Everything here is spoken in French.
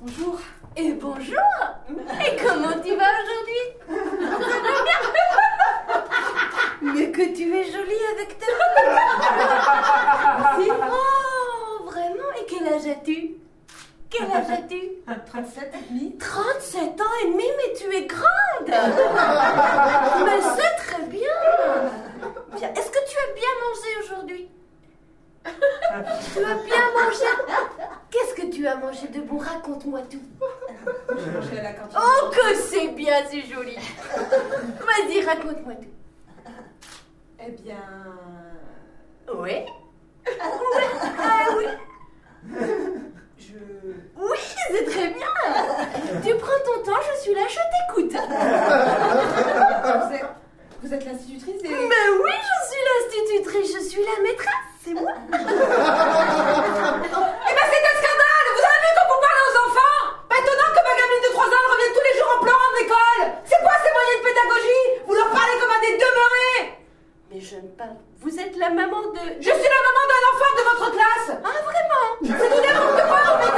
Bonjour. Et bonjour. Et comment tu vas aujourd'hui? Mais que tu es jolie avec ta robe. Oh, vraiment? Et quel âge as-tu? Quel âge as-tu? 37 et demi. 37 ans et demi, mais tu es grande. Mais c'est très bien. Bien. Est-ce que tu as bien mangé aujourd'hui? Tu as bien mangé? Qu'est-ce que tu as mangé de bon? Raconte-moi tout. J'ai mangé à la cantine. Oh, que c'est bien, c'est joli. Vas-y, raconte-moi tout. Eh bien... Oui? Ah oui. Oui, c'est très bien. Tu prends ton temps, je suis là, je t'écoute. Vous êtes l'institutrice et... Mais oui, je suis l'institutrice, je suis la maîtresse, c'est moi. Eh ben c'est un scandale. Vous avez vu quand vous parlez aux enfants? Pas étonnant que ma gamine de 3 ans revienne tous les jours en pleurant de l'école. C'est quoi ces moyens de pédagogie? Vous leur parlez comme à des demeurés. Mais je ne parle... Vous êtes la maman de... Je suis la maman d'un enfant de votre classe. Ah, vraiment? C'est du n'importe quoi, vous